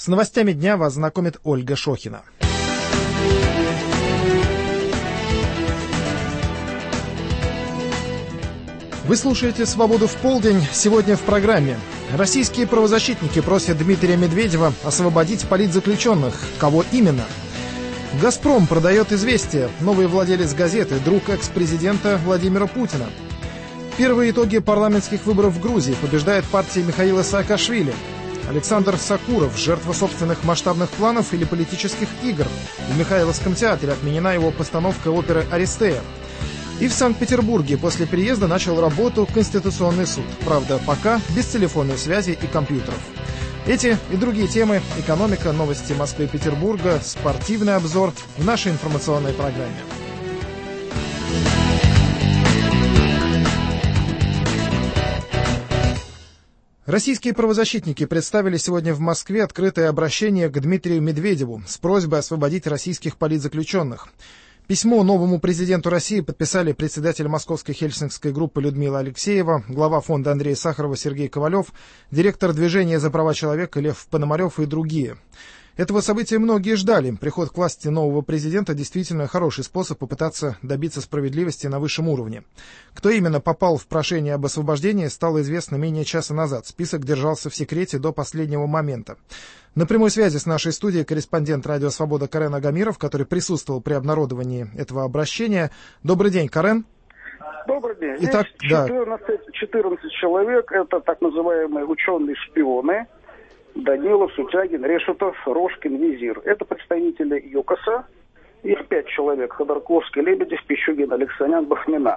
С новостями дня вас знакомит Ольга Шохина. Вы слушаете «Свободу в полдень». Сегодня в программе. Российские правозащитники просят Дмитрия Медведева освободить политзаключенных. Кого именно? «Газпром» продает «Известия». Новый владелец газеты, друг экс-президента Владимира Путина. Первые итоги парламентских выборов в Грузии. Побеждает партия Михаила Саакашвили. Александр Сакуров, жертва собственных масштабных планов или политических игр. В Михайловском театре отменена его постановка оперы «Аристея». И в Санкт-Петербурге после переезда начал работу Конституционный суд. Правда, пока без телефонной связи и компьютеров. Эти и другие темы, экономика, новости Москвы и Петербурга, спортивный обзор в нашей информационной программе. Российские правозащитники представили сегодня в Москве открытое обращение к Дмитрию Медведеву с просьбой освободить российских политзаключенных. Письмо новому президенту России подписали председатель Московской хельсинкской группы Людмила Алексеева, глава фонда Андрея Сахарова Сергей Ковалев, директор движения за права человека Лев Пономарев и другие. Этого события многие ждали. Приход к власти нового президента действительно хороший способ попытаться добиться справедливости на высшем уровне. Кто именно попал в прошение об освобождении, стало известно менее часа назад. Список держался в секрете до последнего момента. На прямой связи с нашей студией корреспондент «Радио Свобода» Карен Агамиров, который присутствовал при обнародовании этого обращения. Добрый день, Карен. Добрый день. Итак, Здесь 14 человек, это так называемые ученые-шпионы. Данилов, Сутягин, Решетов, Рожкин, Визир. Это представители ЮКОСа. Их 5 человек. Ходорковский, Лебедев, Пищугин, Алексанян, Бахмина.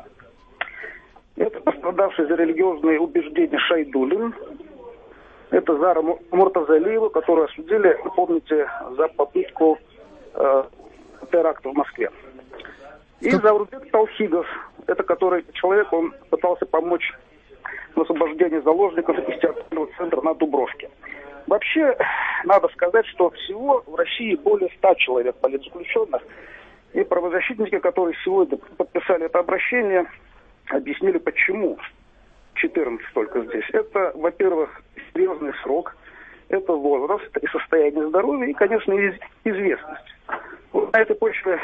Это пострадавший за религиозные убеждения Шайдулин. Это Зара Муртазалиева, которую осудили, помните, за попытку теракта в Москве. И Заурбек Талхигов. Это который человек, он пытался помочь в освобождении заложников из театрального центра на Дубровке. Вообще, надо сказать, что всего в России более 100 человек политзаключенных. И правозащитники, которые сегодня подписали это обращение, объяснили, почему 14 только здесь. Это, во-первых, серьезный срок, это возраст и состояние здоровья, и, конечно, известность. Вот на этой почве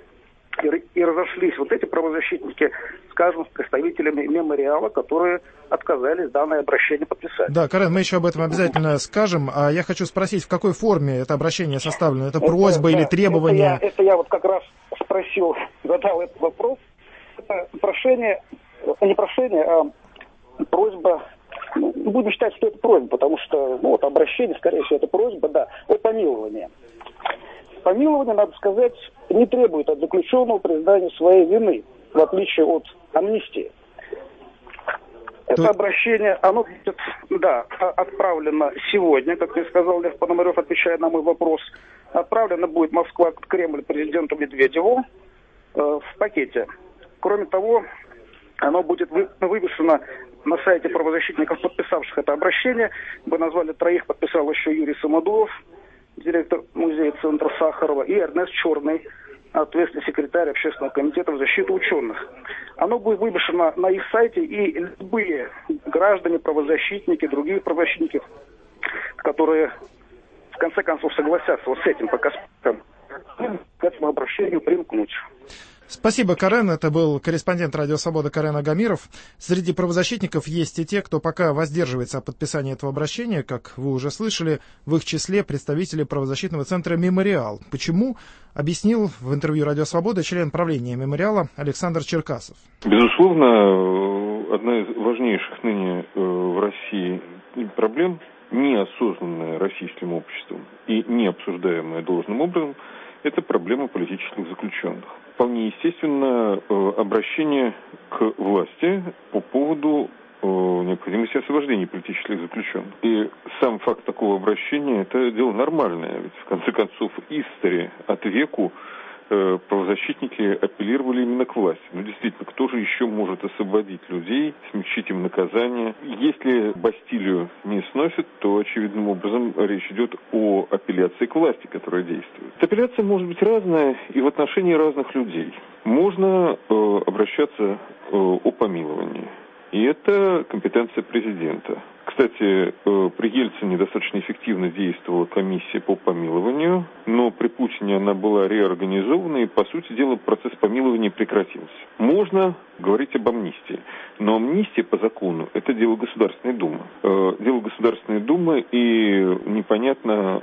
и разошлись вот эти правозащитники, скажем, с представителями мемориала, которые отказались данное обращение подписать. Да, Карен, мы еще об этом обязательно скажем. А я хочу спросить, в какой форме это обращение составлено? Это просьба или требование? Это я вот как раз спросил, задал этот вопрос. Это прошение, не прошение, а просьба. Ну, будем считать, что это просьба, потому что обращение, скорее всего, это просьба, да, о помиловании. Помилование, надо сказать, не требует от заключенного признания своей вины, в отличие от амнистии. Это обращение, оно будет, отправлено сегодня, как мне сказал Лев Пономарев, отвечая на мой вопрос. Отправлено будет Москва, Кремль президенту Медведеву в пакете. Кроме того, оно будет вывешено на сайте правозащитников, подписавших это обращение. Мы назвали 3, подписал еще Юрий Самодулов, директор музея центра Сахарова, и Эрнест Черный, ответственный секретарь Общественного комитета в защиту ученых. Оно будет вывешено на их сайте, и любые граждане, правозащитники, другие правозащитники, которые в конце концов согласятся вот с этим пока к этому обращению примкнуть. Спасибо, Карен. Это был корреспондент «Радио Свобода» Карен Агамиров. Среди правозащитников есть и те, кто пока воздерживается от подписания этого обращения, как вы уже слышали, в их числе представители правозащитного центра «Мемориал». Почему? Объяснил в интервью «Радио Свобода» член правления «Мемориала» Александр Черкасов. Безусловно, одна из важнейших ныне в России проблем, неосознанная российским обществом и не обсуждаемая должным образом, это проблема политических заключенных. Вполне естественно обращение к власти по поводу необходимости освобождения политических заключенных. И сам факт такого обращения – это дело нормальное. Ведь, в конце концов, истори от веку правозащитники апеллировали именно к власти. Ну, действительно, кто же еще может освободить людей, смягчить им наказание? Если Бастилию не сносят, то, очевидным образом, речь идет о апелляции к власти, которая действует. Апелляция может быть разная и в отношении разных людей. Можно обращаться о помиловании. И это компетенция президента. Кстати, при Ельцине достаточно эффективно действовала комиссия по помилованию, но при Путине она была реорганизована, и, по сути дела, процесс помилования прекратился. Можно говорить об амнистии, но амнистия по закону – это дело Государственной Думы. Дело Государственной Думы, и непонятно,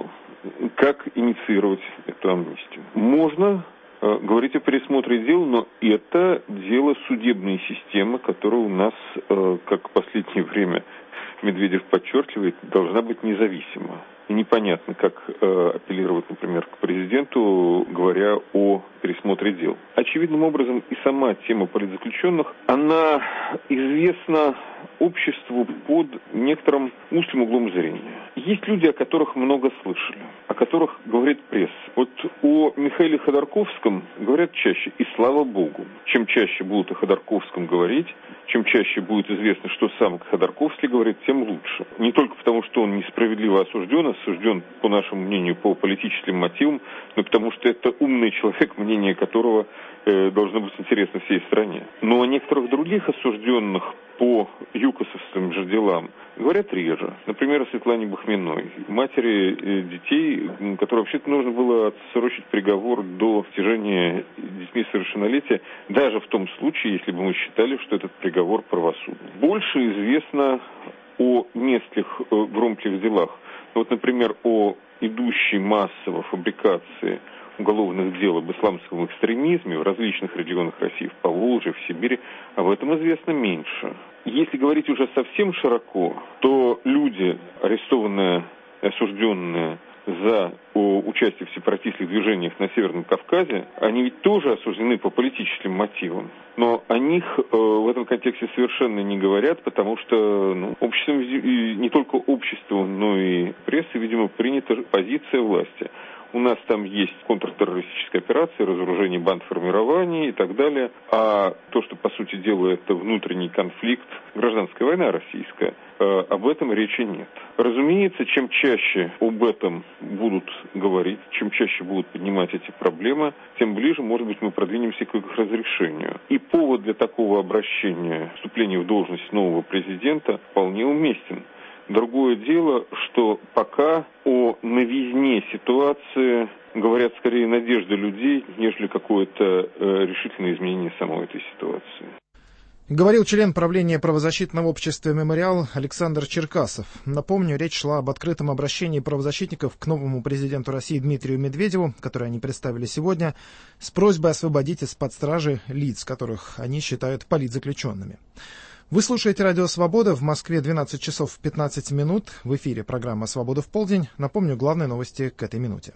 как инициировать эту амнистию. Можно говорить о пересмотре дел, но это дело судебной системы, которая у нас, как в последнее время Медведев подчеркивает, должна быть независима. И непонятно, как апеллировать, например, к президенту, говоря о пересмотре дел. Очевидным образом и сама тема политзаключенных, она известна обществу под некоторым узким углом зрения. Есть люди, о которых много слышали, о которых говорит пресса. Вот о Михаиле Ходорковском говорят чаще, и слава богу. Чем чаще будут о Ходорковском говорить, чем чаще будет известно, что сам Ходорковский говорит, тем лучше. Не только потому, что он несправедливо осужден, по нашему мнению, по политическим мотивам, но потому что это умный человек, мнение которого должно быть интересно всей стране. Но о некоторых других осужденных по юкосовским же делам говорят реже. Например, о Светлане Бахминой, матери детей, которой вообще-то нужно было отсрочить приговор до достижения детьми совершеннолетия, даже в том случае, если бы мы считали, что этот приговор правосудный. Больше известно о нескольких громких делах. Вот, например, о идущей массово фабрикации уголовных дел об исламском экстремизме в различных регионах России, в Поволжье, в Сибири, об этом известно меньше. Если говорить уже совсем широко, то люди, арестованные и осужденные за участие в сепаратистских движениях на Северном Кавказе, они ведь тоже осуждены по политическим мотивам. Но о них в этом контексте совершенно не говорят, потому что обществом, не только обществом, но и прессой, видимо, принята позиция власти. У нас там есть контртеррористическая операция, разоружение бандформирований и так далее. А то, что, по сути дела, это внутренний конфликт, гражданская война российская, об этом речи нет. Разумеется, чем чаще об этом будут говорить, чем чаще будут поднимать эти проблемы, тем ближе, может быть, мы продвинемся к их разрешению. И повод для такого обращения, вступления в должность нового президента вполне уместен. Другое дело, что пока о новизне ситуации говорят скорее надежды людей, нежели какое-то решительное изменение самой этой ситуации. Говорил член правления правозащитного общества «Мемориал» Александр Черкасов. Напомню, речь шла об открытом обращении правозащитников к новому президенту России Дмитрию Медведеву, которое они представили сегодня, с просьбой освободить из-под стражи лиц, которых они считают политзаключенными. Вы слушаете «Радио Свобода». В Москве 12 часов 15 минут. В эфире программа «Свобода в полдень». Напомню главные новости к этой минуте.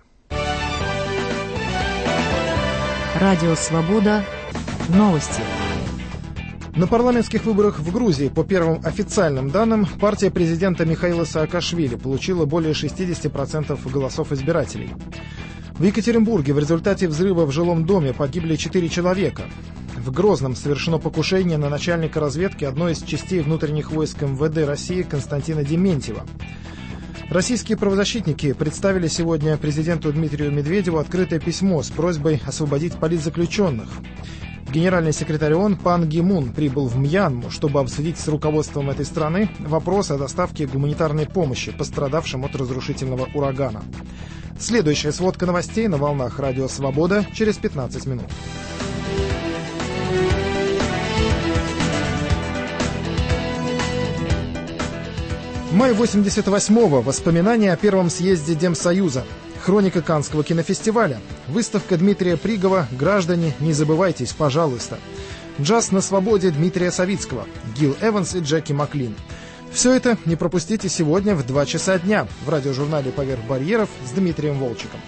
Радио Свобода. Новости. На парламентских выборах в Грузии, по первым официальным данным, партия президента Михаила Саакашвили получила более 60% голосов избирателей. В Екатеринбурге в результате взрыва в жилом доме погибли 4 человека. В Грозном совершено покушение на начальника разведки одной из частей внутренних войск МВД России Константина Дементьева. Российские правозащитники представили сегодня президенту Дмитрию Медведеву открытое письмо с просьбой освободить политзаключенных. Генеральный секретарь ООН Пан Ги Мун прибыл в Мьянму, чтобы обсудить с руководством этой страны вопрос о доставке гуманитарной помощи пострадавшим от разрушительного урагана. Следующая сводка новостей на волнах «Радио Свобода» через 15 минут. Май 88-го. Воспоминания о первом съезде Демсоюза. Хроника Каннского кинофестиваля. Выставка Дмитрия Пригова «Граждане, не забывайтесь, пожалуйста». Джаз на свободе Дмитрия Савицкого. Гил Эванс и Джеки Маклин. Все это не пропустите сегодня в 2 часа дня в радиожурнале «Поверх барьеров» с Дмитрием Волчиком.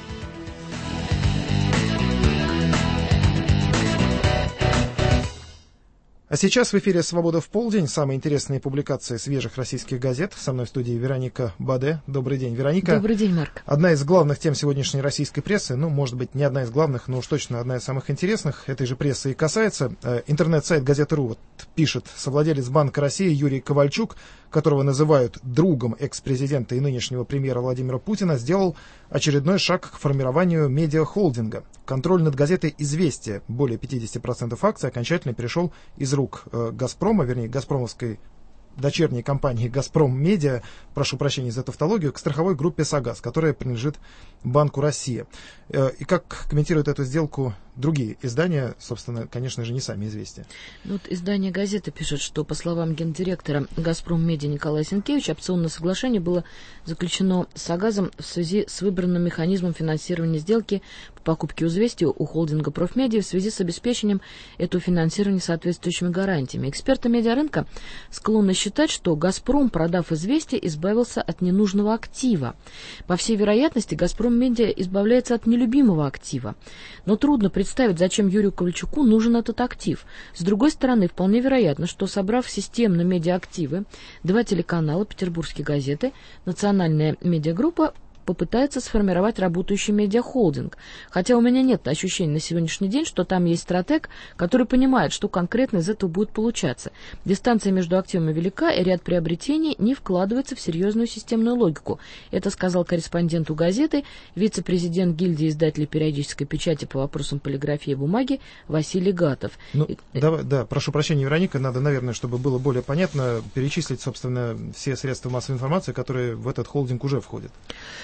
А сейчас в эфире «Свобода в полдень». Самые интересные публикации свежих российских газет. Со мной в студии Вероника Баде. Добрый день, Вероника. Добрый день, Марк. Одна из главных тем сегодняшней российской прессы, может быть, не одна из главных, но уж точно одна из самых интересных, этой же прессы и касается. Интернет-сайт «Газета.ру» пишет: совладелец Банка России Юрий Ковальчук, которого называют другом экс-президента и нынешнего премьера Владимира Путина, сделал очередной шаг к формированию медиахолдинга. Контроль над газетой «Известия», более 50% акций, окончательно перешел из рук «Газпрома», вернее, «Газпромовской» дочерней компании «Газпром Медиа», прошу прощения за тавтологию, к страховой группе «Согаз», которая принадлежит Банку России. И как комментируют эту сделку другие издания, собственно, конечно же, не сами «Известия». Вот издание «Газета» пишет, что, по словам гендиректора «Газпром Медиа» Николая Сенкевича, опционное соглашение было заключено с «Согазом» в связи с выбранным механизмом финансирования сделки по покупке «Известия» у холдинга «Профмедиа» в связи с обеспечением этого финансирования соответствующими гарантиями. Эксперты медиарынка склонны считать, что «Газпром», продав «Известия», избавился от ненужного актива. По всей вероятности, «Газпром Медиа» избавляется от нелюбимого актива. Но трудно представить, зачем Юрию Ковальчуку нужен этот актив. С другой стороны, вполне вероятно, что, собрав системно медиаактивы, 2 телеканала, петербургские газеты, национальная медиагруппа попытается сформировать работающий медиахолдинг. Хотя у меня нет ощущения на сегодняшний день, что там есть стратег, который понимает, что конкретно из этого будет получаться. Дистанция между активами велика, и ряд приобретений не вкладывается в серьезную системную логику. Это сказал корреспонденту газеты, вице-президент гильдии издателей периодической печати по вопросам полиграфии и бумаги Василий Гатов. Да, прошу прощения, Вероника, надо, наверное, чтобы было более понятно, перечислить, собственно, все средства массовой информации, которые в этот холдинг уже входят.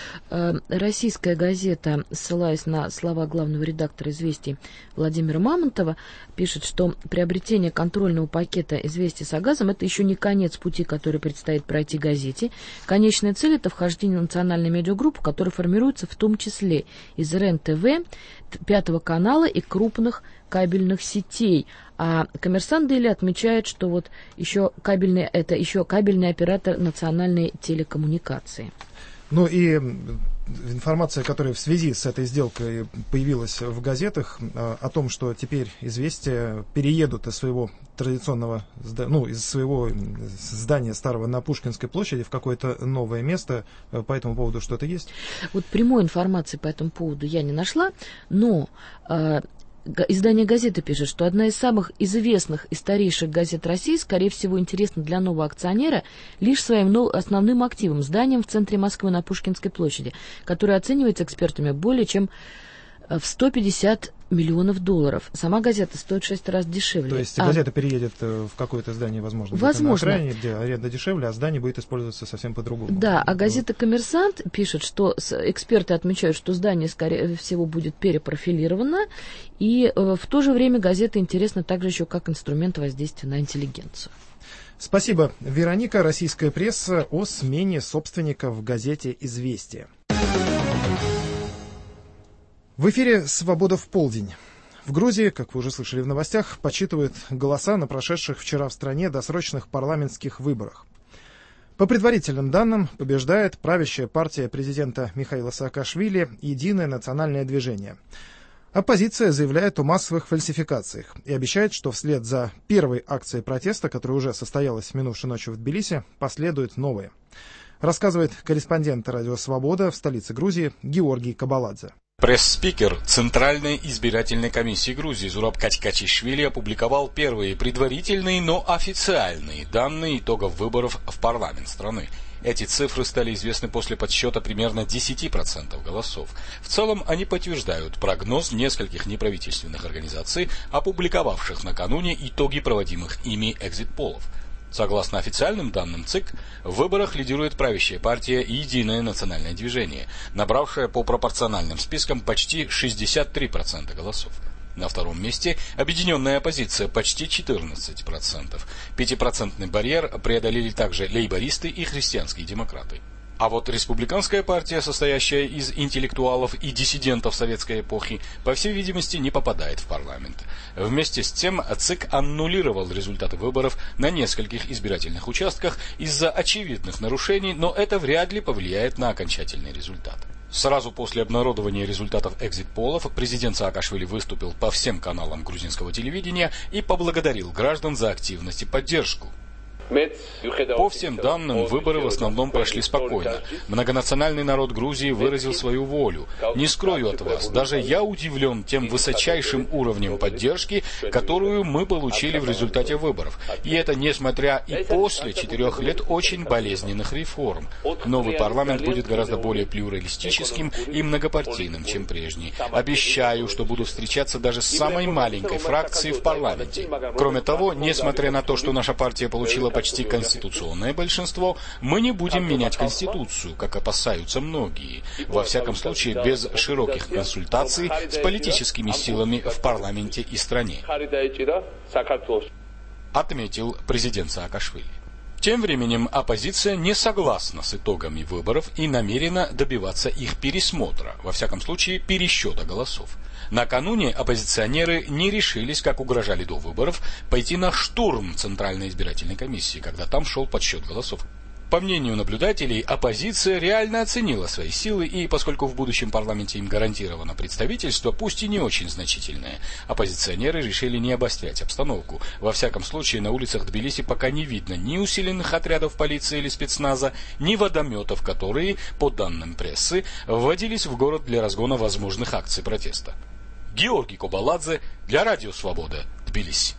Российская газета, ссылаясь на слова главного редактора «Известий» Владимира Мамонтова, пишет, что приобретение контрольного пакета «Известий» с «Согазом» — это еще не конец пути, который предстоит пройти газете. Конечная цель — это вхождение в национальную медиагруппу, которая формируется в том числе из РЕН-ТВ, 5 канала и крупных кабельных сетей. А «Коммерсант Дейли» отмечает, что вот еще кабельный оператор национальной телекоммуникации. Ну и информация, которая в связи с этой сделкой появилась в газетах, о том, что теперь «Известия» переедут из своего традиционного, из своего здания старого на Пушкинской площади в какое-то новое место. По этому поводу что-то есть? Вот прямой информации по этому поводу я не нашла, но издание «Газеты» пишет, что одна из самых известных и старейших газет России, скорее всего, интересна для нового акционера лишь своим основным активом, зданием в центре Москвы на Пушкинской площади, которое оценивается экспертами более чем в 150 миллионов долларов. Сама газета стоит 6 раз дешевле. То есть газета переедет в какое-то здание, возможно, на окраине, где аренда дешевле, а здание будет использоваться совсем по-другому. Да, а газета «Коммерсант» пишет, что эксперты отмечают, что здание, скорее всего, будет перепрофилировано, и в то же время газета интересна также еще как инструмент воздействия на интеллигенцию. Спасибо, Вероника. Российская пресса о смене собственника в газете «Известия». В эфире «Свобода в полдень». В Грузии, как вы уже слышали в новостях, подсчитывают голоса на прошедших вчера в стране досрочных парламентских выборах. По предварительным данным, побеждает правящая партия президента Михаила Саакашвили «Единое национальное движение». Оппозиция заявляет о массовых фальсификациях и обещает, что вслед за первой акцией протеста, которая уже состоялась минувшей ночью в Тбилиси, последуют новые. Рассказывает корреспондент радио «Свобода» в столице Грузии Георгий Кабаладзе. Пресс-спикер Центральной избирательной комиссии Грузии Зураб Качкачишвили опубликовал первые предварительные, но официальные данные итогов выборов в парламент страны. Эти цифры стали известны после подсчета примерно 10% голосов. В целом они подтверждают прогноз нескольких неправительственных организаций, опубликовавших накануне итоги проводимых ими экзит-полов. Согласно официальным данным ЦИК, в выборах лидирует правящая партия «Единое национальное движение», набравшая по пропорциональным спискам почти 63% голосов. На втором месте объединенная оппозиция почти 14%. 5% барьер преодолели также лейбористы и христианские демократы. А вот республиканская партия, состоящая из интеллектуалов и диссидентов советской эпохи, по всей видимости, не попадает в парламент. Вместе с тем ЦИК аннулировал результаты выборов на нескольких избирательных участках из-за очевидных нарушений, но это вряд ли повлияет на окончательный результат. Сразу после обнародования результатов экзит-полов президент Саакашвили выступил по всем каналам грузинского телевидения и поблагодарил граждан за активность и поддержку. По всем данным, выборы в основном прошли спокойно. Многонациональный народ Грузии выразил свою волю. Не скрою от вас, даже я удивлен тем высочайшим уровнем поддержки, которую мы получили в результате выборов. И это несмотря и после 4 лет очень болезненных реформ. Новый парламент будет гораздо более плюралистическим и многопартийным, чем прежний. Обещаю, что буду встречаться даже с самой маленькой фракцией в парламенте. Кроме того, несмотря на то, что наша партия получила почти конституционное большинство, мы не будем менять Конституцию, как опасаются многие. Во всяком случае, без широких консультаций с политическими силами в парламенте и стране, отметил президент Саакашвили. Тем временем оппозиция не согласна с итогами выборов и намерена добиваться их пересмотра, во всяком случае пересчета голосов. Накануне оппозиционеры не решились, как угрожали до выборов, пойти на штурм Центральной избирательной комиссии, когда там шел подсчет голосов. По мнению наблюдателей, оппозиция реально оценила свои силы, и поскольку в будущем парламенте им гарантировано представительство, пусть и не очень значительное, оппозиционеры решили не обострять обстановку. Во всяком случае, на улицах Тбилиси пока не видно ни усиленных отрядов полиции или спецназа, ни водометов, которые, по данным прессы, вводились в город для разгона возможных акций протеста. Георгий Кобаладзе для Радио Свобода, Тбилиси.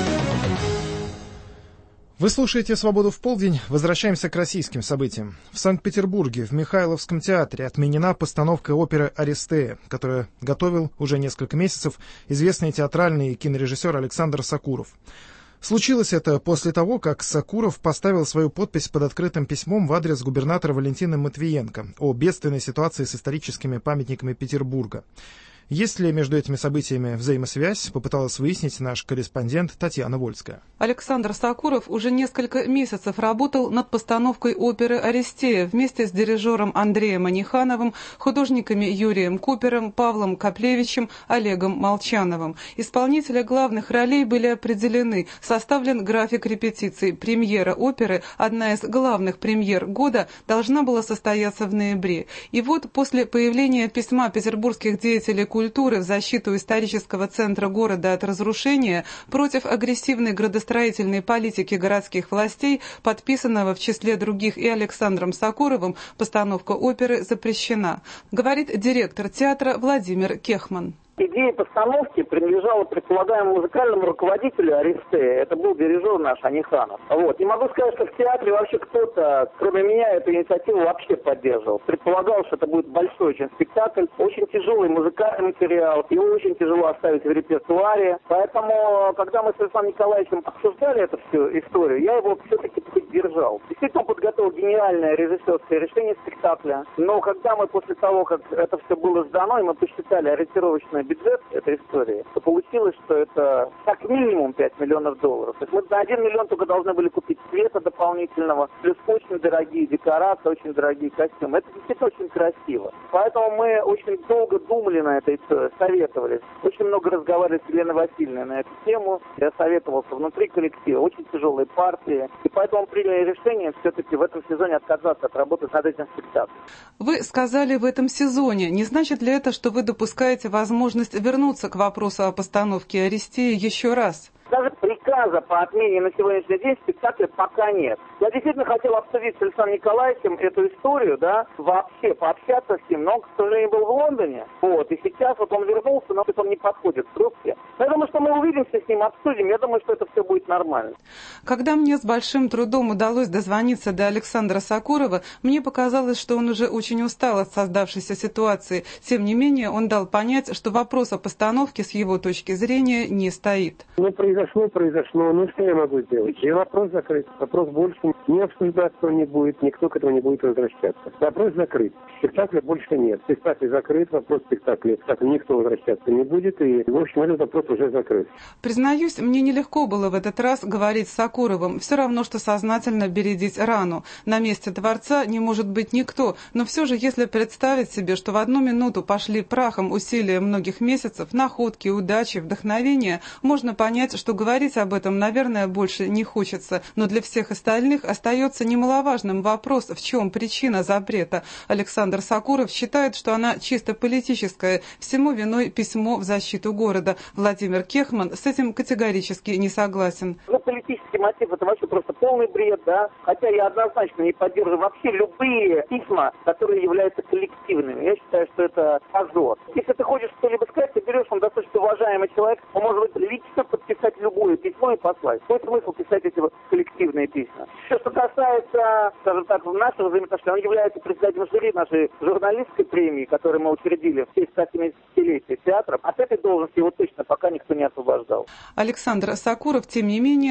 Вы слушаете «Свободу в полдень». Возвращаемся к российским событиям. В Санкт-Петербурге в Михайловском театре отменена постановка оперы «Аристея», которую готовил уже несколько месяцев известный театральный кинорежиссер Александр Сакуров. Случилось это после того, как Сакуров поставил свою подпись под открытым письмом в адрес губернатора Валентины Матвиенко о бедственной ситуации с историческими памятниками Петербурга. Есть ли между этими событиями взаимосвязь, попыталась выяснить наш корреспондент Татьяна Вольская. Александр Сакуров уже несколько месяцев работал над постановкой оперы «Аристея» вместе с дирижером Андреем Анихановым, художниками Юрием Купером, Павлом Коплевичем, Олегом Молчановым. Исполнители главных ролей были определены, составлен график репетиций. Премьера оперы, одна из главных премьер года, должна была состояться в ноябре. И вот после появления письма петербургских деятелей культуры в защиту исторического центра города от разрушения против агрессивной градостроительной политики городских властей, подписанного в числе других и Александром Сакуровым, постановка оперы запрещена, говорит директор театра Владимир Кехман. Идея постановки принадлежала предполагаемому музыкальному руководителю Аристея. Это был дирижер наш Аниханов. И могу сказать, что в театре вообще кто-то, кроме меня, эту инициативу вообще поддерживал. Предполагал, что это будет большой очень спектакль, очень тяжелый музыкальный материал, его очень тяжело оставить в репертуаре. Поэтому, когда мы с Александром Николаевичем обсуждали эту всю историю, я его все-таки поддержал. Действительно, он подготовил гениальное режиссерское решение спектакля. Но когда мы после того, как это все было сдано, и мы посчитали ориентировочное бюджет этой истории, то получилось, что это как минимум 5 миллионов долларов. То есть мы на 1 миллион только должны были купить света дополнительного, плюс очень дорогие декорации, очень дорогие костюмы. Это действительно очень красиво. Поэтому мы очень долго думали на этой истории, советовались. Очень много разговаривали с Еленой Васильевной на эту тему. Я советовался внутри коллектива, очень тяжелые партии. И поэтому приняли решение все-таки в этом сезоне отказаться от работы над этим спектаклем. Вы сказали в этом сезоне. Не значит ли это, что вы допускаете возможность вернуться к вопросу о постановке «Аристея» еще раз? Даже приказа по отмене на сегодняшний день спектакля пока нет. Я действительно хотел обсудить с Александром Николаевичем эту историю, вообще пообщаться с ним, но он, к сожалению, был в Лондоне. И сейчас он вернулся, но он не подходит к трубке. Я думаю, что мы увидимся с ним, обсудим. Я думаю, что это все будет нормально. Когда мне с большим трудом удалось дозвониться до Александра Сакурова, мне показалось, что он уже очень устал от создавшейся ситуации. Тем не менее, он дал понять, что вопрос о постановке с его точки зрения не стоит. Произошло. Что я могу сделать? И вопрос закрыт. Вопрос больше не обсуждаться не будет, никто к этому не будет возвращаться. Вопрос закрыт. Спектакля больше нет. Спектакль закрыт, вопрос спектакля никто возвращаться не будет, и, в общем, этот вопрос уже закрыт. Признаюсь, мне нелегко было в этот раз говорить с Сакуровым. Все равно, что сознательно бередить рану. На месте Творца не может быть никто, но все же, если представить себе, что в одну минуту пошли прахом усилия многих месяцев, находки, удачи, вдохновения, можно понять, что говорить об этом, наверное, больше не хочется. Но для всех остальных остается немаловажным вопрос, в чем причина запрета. Александр Сакуров считает, что она чисто политическая. Всему виной письмо в защиту города. Владимир Кехман с этим категорически не согласен. Политический мотив — это вообще просто полный бред, Хотя я однозначно не поддерживаю вообще любые письма, которые являются коллективными. Я считаю, что это позор. Если ты хочешь что-либо сказать, ты берешь, он достаточно уважаемый человек, он может быть лично подписать любое письмо и послать. Какой смысл писать эти коллективные письма? Все, что касается, скажем так, нашего взаимоотношения, он является председателем жюри нашей журналистской премии, которую мы учредили в честь 170-летия театра. От этой должности его точно пока никто не освобождал. Александр Сакуров, тем не менее,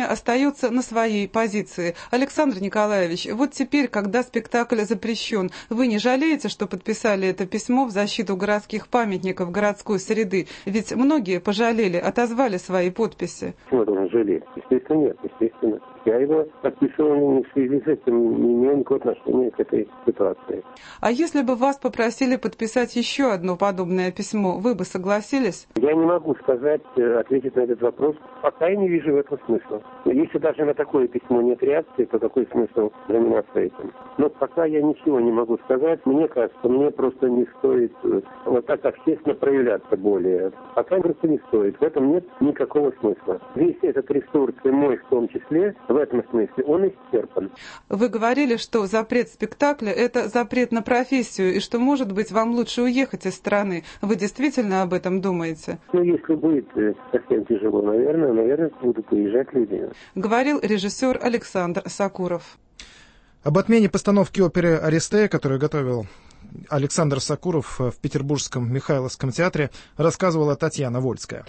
остается на своей позиции. Александр Николаевич, вот теперь, когда спектакль запрещен, вы не жалеете, что подписали это письмо в защиту городских памятников городской среды? Ведь многие пожалели, отозвали свои подписи. Почему я должен жалеть? Естественно, нет, естественно. Я его подписывал в связи с этим, не имею никакого отношения к этой ситуации. А если бы вас попросили подписать еще одно подобное письмо, вы бы согласились? Я не могу сказать, ответить на этот вопрос. Пока я не вижу в этом смысла. Если даже на такое письмо нет реакции, то какой смысл заниматься этим? Но пока я ничего не могу сказать. Мне кажется, мне просто не стоит вот так общественно проявляться более. Пока просто не стоит. В этом нет никакого смысла. Весь этот ресурс, и мой в том числе, в этом смысле, он исчерпан. Вы говорили, что запрет спектакля – это запрет на профессию, и что, может быть, вам лучше уехать из страны. Вы действительно об этом думаете? Ну, если будет совсем тяжело, наверное, будут уезжать люди. Говорил режиссер Александр Сакуров. Об отмене постановки оперы «Аристея», которую готовил Александр Сакуров в Петербургском Михайловском театре, рассказывала Татьяна Вольская.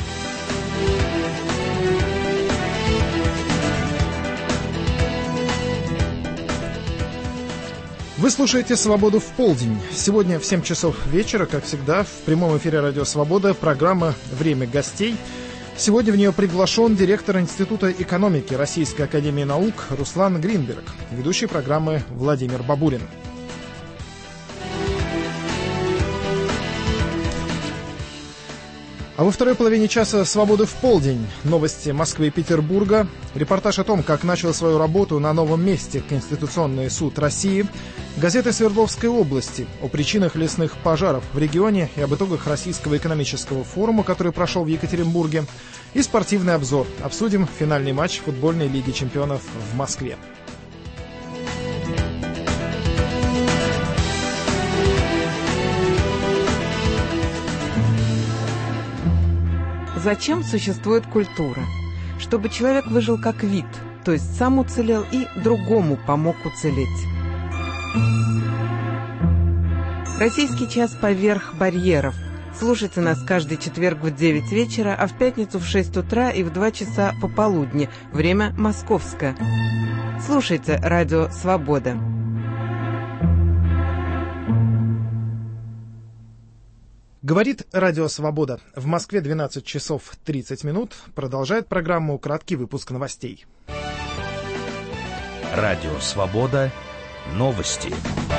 Вы слушаете «Свободу в полдень». Сегодня в 7 часов вечера, как всегда, в прямом эфире «Радио Свобода» программа «Время гостей». Сегодня в нее приглашен директор Института экономики Российской академии наук Руслан Гринберг, ведущий программы Владимир Бабурин. А во второй половине часа «Свободы в полдень». Новости Москвы и Петербурга. Репортаж о том, как начал свою работу на новом месте Конституционный суд России. Газеты Свердловской области о причинах лесных пожаров в регионе и об итогах Российского экономического форума, который прошел в Екатеринбурге. И спортивный обзор. Обсудим финальный матч футбольной лиги чемпионов в Москве. Зачем существует культура? Чтобы человек выжил как вид, то есть сам уцелел и другому помог уцелеть. Российский час поверх барьеров. Слушайте нас каждый четверг в 9 вечера, а в пятницу в 6 утра и в 2 часа пополудни. Время московское. Слушайте «Радио Свобода». Говорит «Радио Свобода». В Москве 12 часов 30 минут. Продолжает программу краткий выпуск новостей. «Радио Свобода». Новости.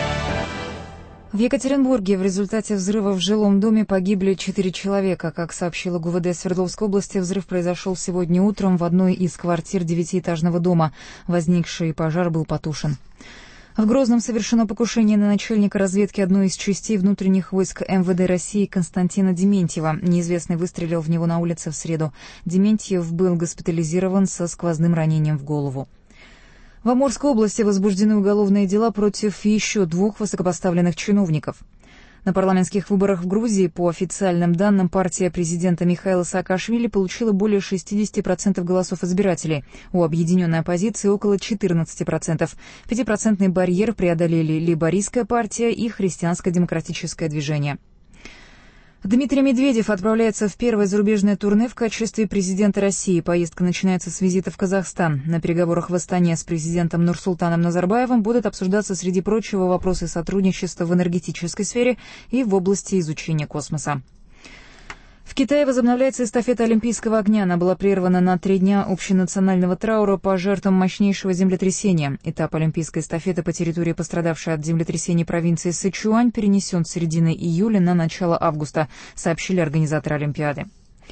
В Екатеринбурге в результате взрыва в жилом доме погибли 4 человека. Как сообщила ГУВД Свердловской области, взрыв произошел сегодня утром в одной из квартир 9-этажного дома. Возникший пожар был потушен. В Грозном совершено покушение на начальника разведки одной из частей внутренних войск МВД России Константина Дементьева. Неизвестный выстрелил в него на улице в среду. Дементьев был госпитализирован со сквозным ранением в голову. В Амурской области возбуждены уголовные дела против еще 2 высокопоставленных чиновников. На парламентских выборах в Грузии, по официальным данным, партия президента Михаила Саакашвили получила более 60% голосов избирателей. У объединенной оппозиции около 14%. 5% барьер преодолели Лейбористская партия и Христианско-демократическое движение. Дмитрий Медведев отправляется в первое зарубежное турне в качестве президента России. Поездка начинается с визита в Казахстан. На переговорах в Астане с президентом Нурсултаном Назарбаевым будут обсуждаться, среди прочего, вопросы сотрудничества в энергетической сфере и в области изучения космоса. В Китае возобновляется эстафета Олимпийского огня. Она была прервана на 3 дня общенационального траура по жертвам мощнейшего землетрясения. Этап Олимпийской эстафеты по территории, пострадавшей от землетрясений провинции Сычуань, перенесен с середины июля на начало августа, сообщили организаторы Олимпиады.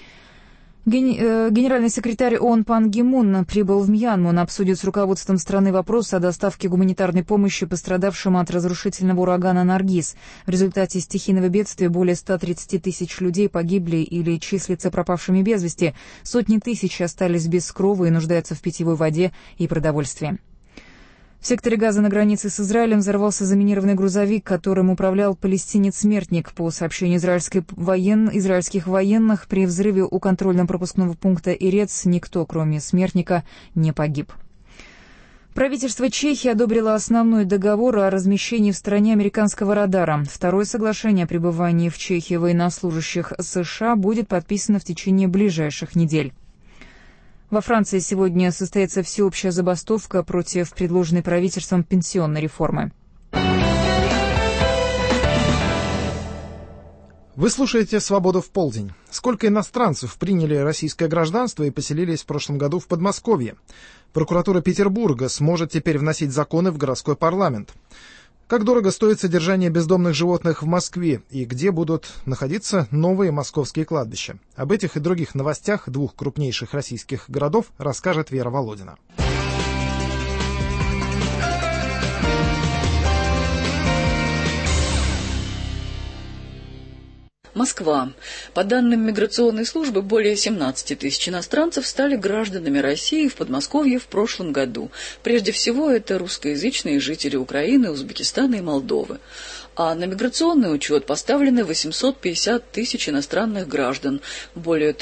Генеральный секретарь ООН Пан Ги Мун прибыл в Мьянму. Он обсудит с руководством страны вопрос о доставке гуманитарной помощи пострадавшим от разрушительного урагана Наргиз. В результате стихийного бедствия более 130 тысяч людей погибли или числятся пропавшими без вести. Сотни тысяч остались без крова и нуждаются в питьевой воде и продовольствии. В секторе Газа на границе с Израилем взорвался заминированный грузовик, которым управлял палестинец-смертник. По сообщению израильских военных, при взрыве у контрольно-пропускного пункта Ирец никто, кроме смертника, не погиб. Правительство Чехии одобрило основной договор о размещении в стране американского радара. Второе соглашение о пребывании в Чехии военнослужащих США будет подписано в течение ближайших недель. Во Франции сегодня состоится всеобщая забастовка против предложенной правительством пенсионной реформы. Вы слушаете «Свободу в полдень». Сколько иностранцев приняли российское гражданство и поселились в прошлом году в Подмосковье? Прокуратура Петербурга сможет теперь вносить законы в городской парламент. Как дорого стоит содержание бездомных животных в Москве и где будут находиться новые московские кладбища? Об этих и других новостях двух крупнейших российских городов расскажет Вера Володина. Москва. По данным миграционной службы, более 17 тысяч иностранцев стали гражданами России в Подмосковье в прошлом году. Прежде всего, это русскоязычные жители Украины, Узбекистана и Молдовы. А на миграционный учет поставлены 850 тысяч иностранных граждан. Более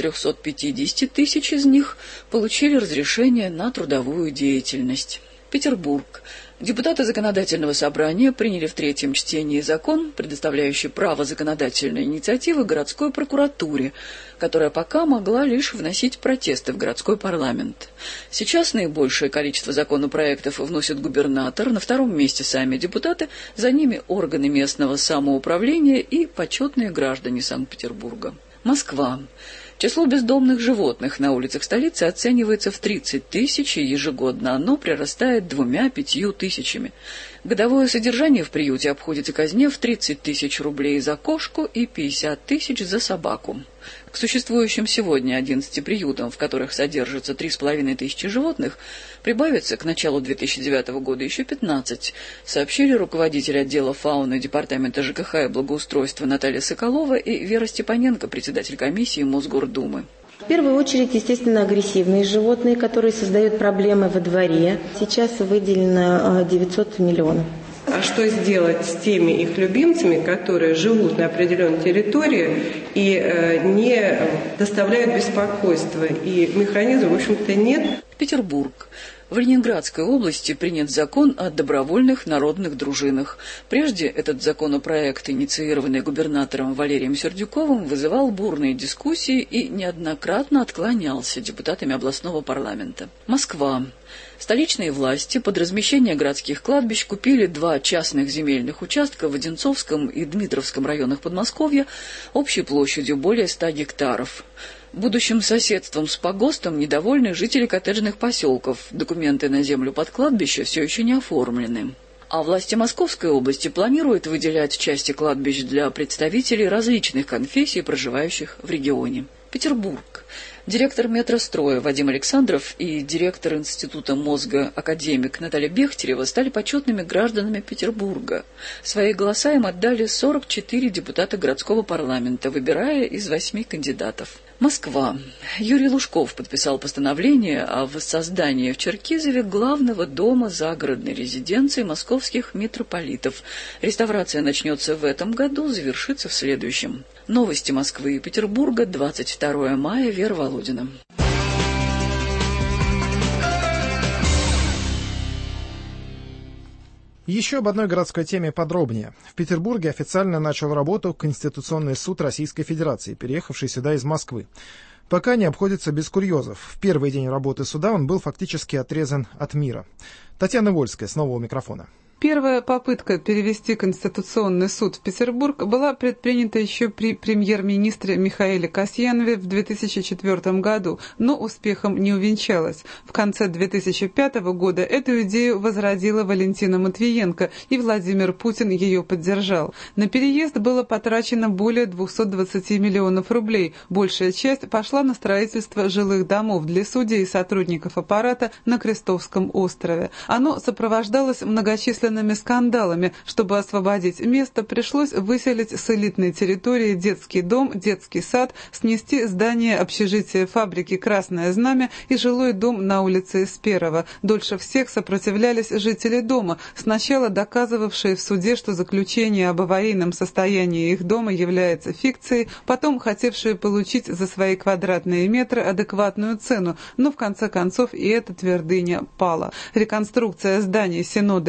350 тысяч из них получили разрешение на трудовую деятельность. Петербург. Депутаты Законодательного собрания приняли в третьем чтении закон, предоставляющий право законодательной инициативы городской прокуратуре, которая пока могла лишь вносить протесты в городской парламент. Сейчас наибольшее количество законопроектов вносит губернатор, на втором месте сами депутаты, за ними органы местного самоуправления и почетные граждане Санкт-Петербурга. Москва. Число бездомных животных на улицах столицы оценивается в 30 тысяч, и ежегодно оно прирастает 2-5 тысячами. Годовое содержание в приюте обходится казне в 30 тысяч рублей за кошку и 50 тысяч за собаку. К существующим сегодня 11 приютам, в которых содержится 3,5 тысячи животных, прибавится к началу 2009 года еще 15, сообщили руководитель отдела фауны Департамента ЖКХ и благоустройства Наталья Соколова и Вера Степаненко, председатель комиссии Мосгордумы. В первую очередь, естественно, агрессивные животные, которые создают проблемы во дворе. Сейчас выделено 900 миллионов. А что сделать с теми их любимцами, которые живут на определенной территории и не доставляют беспокойства? И механизма, в общем-то, нет. Петербург. В Ленинградской области принят закон о добровольных народных дружинах. Прежде этот законопроект, инициированный губернатором Валерием Сердюковым, вызывал бурные дискуссии и неоднократно отклонялся депутатами областного парламента. Москва. Столичные власти под размещение городских кладбищ купили 2 частных земельных участка в Одинцовском и Дмитровском районах Подмосковья общей площадью более 100 гектаров. Будущим соседством с погостом недовольны жители коттеджных поселков. Документы на землю под кладбище все еще не оформлены. А власти Московской области планируют выделять части кладбищ для представителей различных конфессий, проживающих в регионе. Петербург. Директор метростроя Вадим Александров и директор Института мозга академик Наталья Бехтерева стали почетными гражданами Петербурга. Свои голоса им отдали 44 депутата городского парламента, выбирая из 8 кандидатов. Москва. Юрий Лужков подписал постановление о воссоздании в Черкизове главного дома загородной резиденции московских митрополитов. Реставрация начнется в этом году, завершится в следующем. Новости Москвы и Петербурга, 22 мая, Вера Володина. Еще об одной городской теме подробнее. В Петербурге официально начал работу Конституционный суд Российской Федерации, переехавший сюда из Москвы. Пока не обходится без курьезов. В первый день работы суда он был фактически отрезан от мира. Татьяна Вольская снова у микрофона. Первая попытка перевести Конституционный суд в Петербург была предпринята еще при премьер-министре Михаиле Касьянове в 2004 году, но успехом не увенчалась. В конце 2005 года эту идею возродила Валентина Матвиенко, и Владимир Путин ее поддержал. На переезд было потрачено более 220 миллионов рублей. Большая часть пошла на строительство жилых домов для судей и сотрудников аппарата на Крестовском острове. Оно сопровождалось многочисленными скандалами. Чтобы освободить место, пришлось выселить с элитной территории детский дом, детский сад, снести здание общежития фабрики «Красное знамя» и жилой дом на улице Эсперова. Дольше всех сопротивлялись жители дома, сначала доказывавшие в суде, что заключение об аварийном состоянии их дома является фикцией, потом хотевшие получить за свои квадратные метры адекватную цену, но в конце концов и эта твердыня пала. Реконструкция зданий Синода и Сената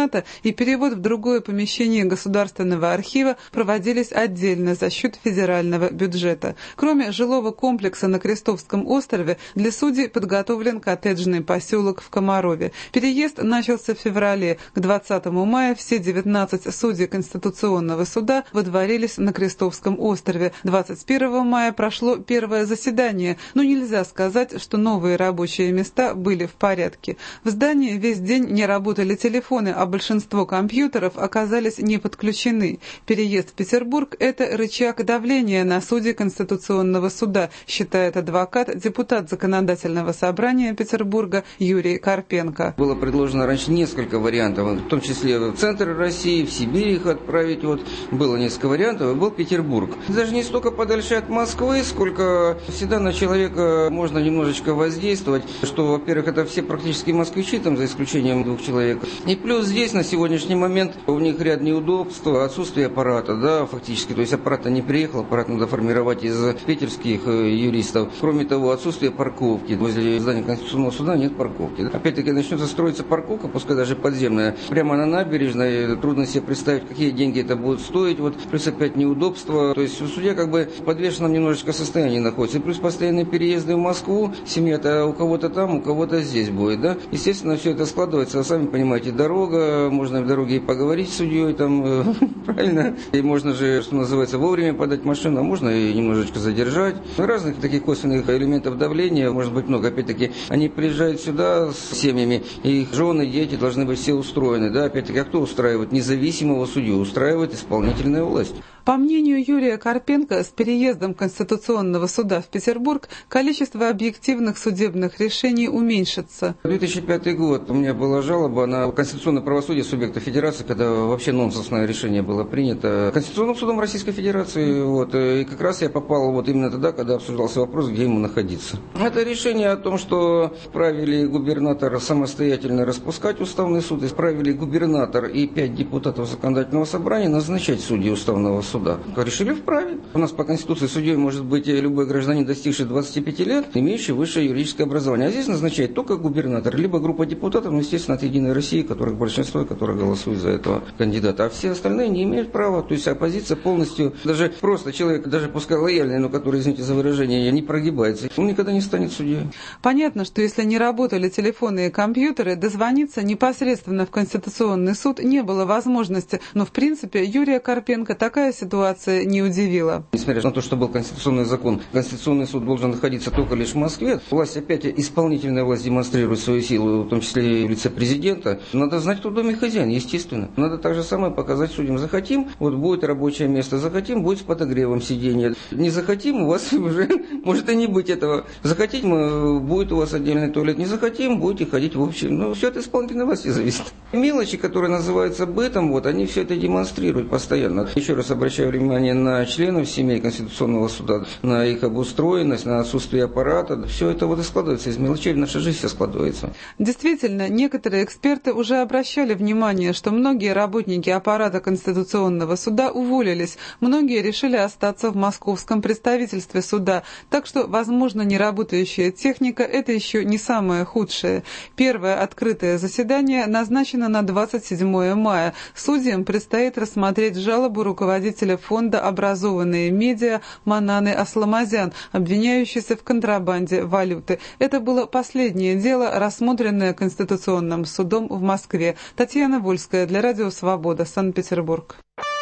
Сената и перевод в другое помещение Государственного архива проводились отдельно за счет федерального бюджета. Кроме жилого комплекса на Крестовском острове, для судей подготовлен коттеджный поселок в Комарове. Переезд начался в феврале. К 20 мая все 19 судей Конституционного суда водворились на Крестовском острове. 21 мая прошло первое заседание, но нельзя сказать, что новые рабочие места были в порядке. В здании весь день не работали телефоны, а большинство компьютеров оказались не подключены. Переезд в Петербург – это рычаг давления на судей Конституционного суда, считает адвокат, депутат Законодательного собрания Петербурга Юрий Карпенко. Было предложено раньше несколько вариантов, в том числе в центр России, в Сибирь их отправить. Было несколько вариантов, и был Петербург. Даже не столько подальше от Москвы, сколько всегда на человека можно немножечко воздействовать, что, во-первых, это все практически москвичи, там, за исключением 2 человек. И плюс здесь на сегодняшний момент у них ряд неудобств, отсутствие аппарата, да, фактически, то есть аппарат не приехал, аппарат надо формировать из питерских юристов. Кроме того, отсутствие парковки. Возле здания Конституционного суда нет парковки. Опять-таки начнется строиться парковка, пускай даже подземная, прямо на набережной. Трудно себе представить, какие деньги это будет стоить. Плюс опять неудобства. То есть судья как бы в подвешенном немножечко состоянии находится. И плюс постоянные переезды в Москву. Семья-то у кого-то там, у кого-то здесь будет, да. Естественно, все это складывается. Сами понимаете, дорога. Можно в дороге и поговорить с судьей там, правильно. И можно же, что называется, вовремя подать машину, а можно и немножечко задержать. Разных таких косвенных элементов давления может быть много. Опять-таки, они приезжают сюда с семьями, и их жены, дети должны быть все устроены, да. Опять-таки, а кто устраивает? Независимого судью устраивает исполнительная власть. По мнению Юрия Карпенко, с переездом Конституционного суда в Петербург количество объективных судебных решений уменьшится. 2005 год у меня была жалоба на конституционное правосудие субъекта Федерации, когда вообще нонсенсное решение было принято Конституционным судом Российской Федерации. И как раз я попал именно тогда, когда обсуждался вопрос, где ему находиться. Это решение о том, что вправили губернатор самостоятельно распускать уставный суд, исправили губернатор и 5 депутатов Законодательного собрания назначать судей уставного суда. Решили вправить. У нас по Конституции судьей может быть любой гражданин, достигший 25 лет, имеющий высшее юридическое образование. А здесь назначает только губернатор, либо группа депутатов, естественно, от «Единой России», которых большинство, которые голосуют за этого кандидата. А все остальные не имеют права. То есть оппозиция полностью, даже просто человек, даже пускай лояльный, но который, извините за выражение, не прогибается, он никогда не станет судьей. Понятно, что если не работали телефоны и компьютеры, дозвониться непосредственно в Конституционный суд не было возможности. Но, в принципе, Юрия Карпенко такая ситуация не удивила. Несмотря на то, что был конституционный закон, Конституционный суд должен находиться только лишь в Москве. Власть опять, исполнительная власть демонстрирует свою силу, в том числе и в лице президента. Надо знать, кто в доме хозяин, естественно. Надо так же самое показать судьям. Захотим, будет рабочее место, захотим, будет с подогревом сиденье. Не захотим, у вас уже может и не быть этого. Захотим, будет у вас отдельный туалет. Не захотим, будете ходить в общем. Но все от исполнительной власти зависит. Мелочи, которые называются бытом, они все это демонстрируют постоянно. Еще раз обращаю внимание на членов семей Конституционного суда, на их обустроенность, на отсутствие аппарата. Все это и складывается из мелочей, наша жизнь все складывается. Действительно, некоторые эксперты уже обращали внимание, что многие работники аппарата Конституционного суда уволились, многие решили остаться в московском представительстве суда, так что, возможно, неработающая техника – это еще не самое худшее. Первое открытое заседание назначено на 27 мая. Судьям предстоит рассмотреть жалобу руководителя фонда «Образованные медиа» Мананы Асламазян, обвиняющейся в контрабанде валюты. Это было последнее дело, рассмотренное Конституционным судом в Москве. Татьяна Вольская для Радио Свобода, Санкт-Петербург.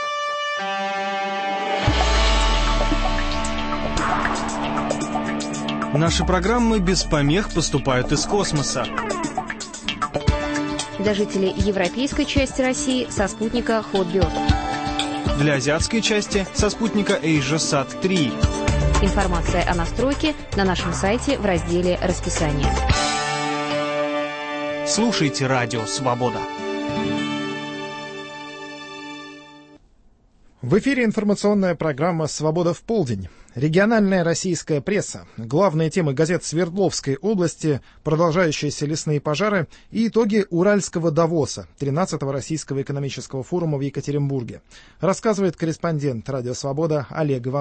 Наши программы без помех поступают из космоса. Для жителей европейской части России со спутника Hotbird. Для азиатской части со спутника AsiaSat 3. Информация о настройке на нашем сайте в разделе «Расписание». Слушайте Радио Свобода. В эфире информационная программа «Свобода в полдень». Региональная российская пресса, главные темы газет Свердловской области, продолжающиеся лесные пожары и итоги Уральского Давоса, 13-го Российского экономического форума в Екатеринбурге, рассказывает корреспондент «Радио Свобода» Олег Иванов.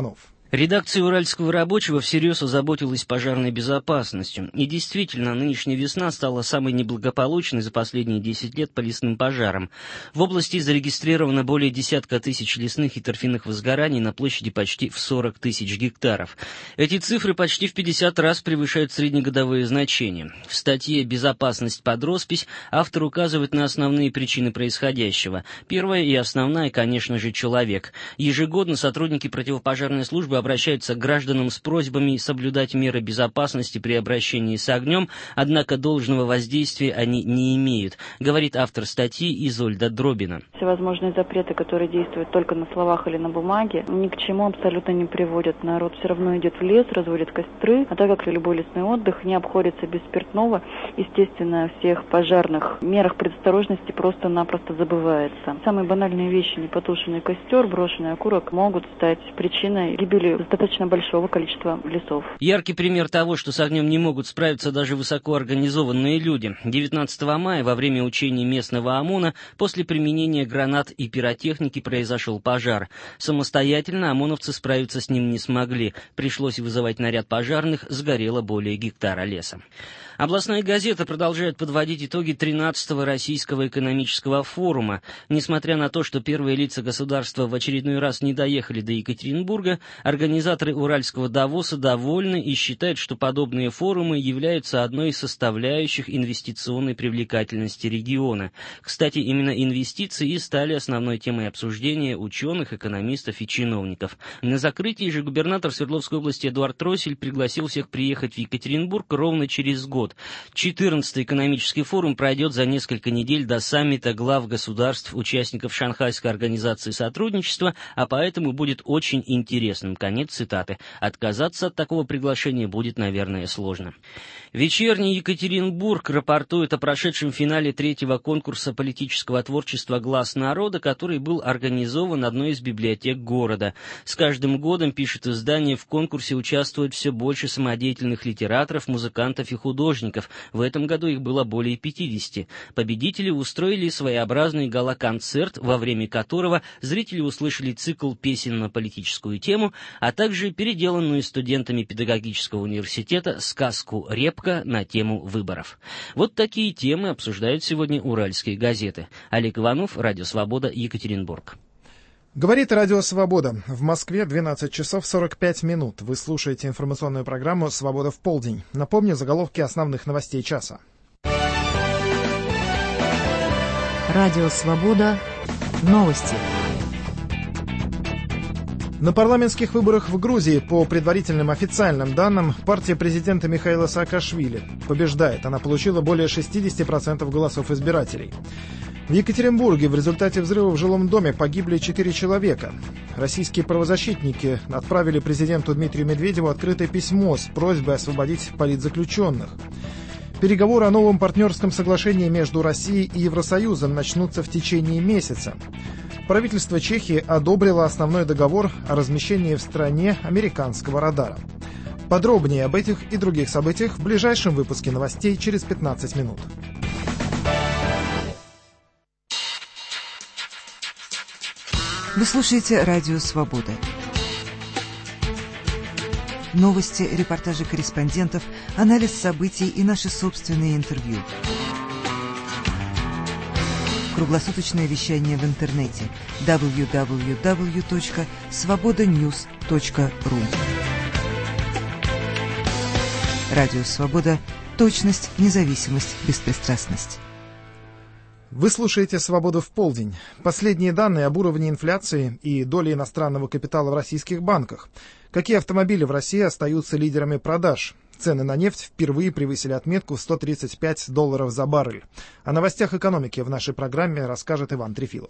Редакция «Уральского рабочего» всерьез озаботилась пожарной безопасностью. И действительно, нынешняя весна стала самой неблагополучной за последние 10 лет по лесным пожарам. В области зарегистрировано более 10 тысяч лесных и торфяных возгораний на площади почти в 40 тысяч гектаров. Эти цифры почти в 50 раз превышают среднегодовые значения. В статье «Безопасность под роспись» автор указывает на основные причины происходящего. Первая и основная, конечно же, человек. Ежегодно сотрудники противопожарной службы обращаются к гражданам с просьбами соблюдать меры безопасности при обращении с огнем, однако должного воздействия они не имеют, говорит автор статьи Изольда Дробина. Всевозможные запреты, которые действуют только на словах или на бумаге, ни к чему абсолютно не приводят. Народ все равно идет в лес, разводит костры, а так как любой лесной отдых не обходится без спиртного, естественно, о всех пожарных мерах предосторожности просто-напросто забывается. Самые банальные вещи, непотушенный костер, брошенный окурок, могут стать причиной гибели достаточно большого количества лесов. Яркий пример того, что с огнем не могут справиться даже высокоорганизованные люди. 19 мая во время учений местного ОМОНа после применения гранат и пиротехники произошел пожар. Самостоятельно ОМОНовцы справиться с ним не смогли. Пришлось вызывать наряд пожарных, сгорело более гектара леса. Областная газета продолжает подводить итоги 13-го Российского экономического форума. Несмотря на то, что первые лица государства в очередной раз не доехали до Екатеринбурга, организаторы Уральского Давоса довольны и считают, что подобные форумы являются одной из составляющих инвестиционной привлекательности региона. Кстати, именно инвестиции и стали основной темой обсуждения ученых, экономистов и чиновников. На закрытии же губернатор Свердловской области Эдуард Россель пригласил всех приехать в Екатеринбург ровно через год. 14-й экономический форум пройдет за несколько недель до саммита глав государств, участников Шанхайской организации сотрудничества, а поэтому будет очень интересным. Конец цитаты. Отказаться от такого приглашения будет, наверное, сложно. Вечерний Екатеринбург рапортует о прошедшем финале 3-го конкурса политического творчества «Глас народа», который был организован одной из библиотек города. С каждым годом, пишет издание, в конкурсе участвует все больше самодеятельных литераторов, музыкантов и художников. В этом году их было более 50. Победители устроили своеобразный гала-концерт, во время которого зрители услышали цикл песен на политическую тему, а также переделанную студентами педагогического университета сказку «Репка» на тему выборов. Вот такие темы обсуждают сегодня уральские газеты. Олег Иванов, Радио Свобода, Екатеринбург. Говорит Радио Свобода. В Москве 12 часов 45 минут. Вы слушаете информационную программу «Свобода в полдень». Напомню заголовки основных новостей часа. Радио Свобода. Новости. На парламентских выборах в Грузии, по предварительным официальным данным, партия президента Михаила Саакашвили побеждает. Она получила более 60% голосов избирателей. В Екатеринбурге в результате взрыва в жилом доме погибли 4 человека. Российские правозащитники отправили президенту Дмитрию Медведеву открытое письмо с просьбой освободить политзаключенных. Переговоры о новом партнерском соглашении между Россией и Евросоюзом начнутся в течение месяца. Правительство Чехии одобрило основной договор о размещении в стране американского радара. Подробнее об этих и других событиях в ближайшем выпуске новостей через 15 минут. Вы слушаете Радио Свобода. Новости, репортажи корреспондентов, анализ событий и наши собственные интервью. Круглосуточное вещание в интернете www.svobodanews.ru. Радио Свобода. Точность, независимость, беспристрастность. Вы слушаете «Свободу в полдень». Последние данные об уровне инфляции и доли иностранного капитала в российских банках. Какие автомобили в России остаются лидерами продаж? Цены на нефть впервые превысили отметку в $135 за баррель. О новостях экономики в нашей программе расскажет Иван Трефилов.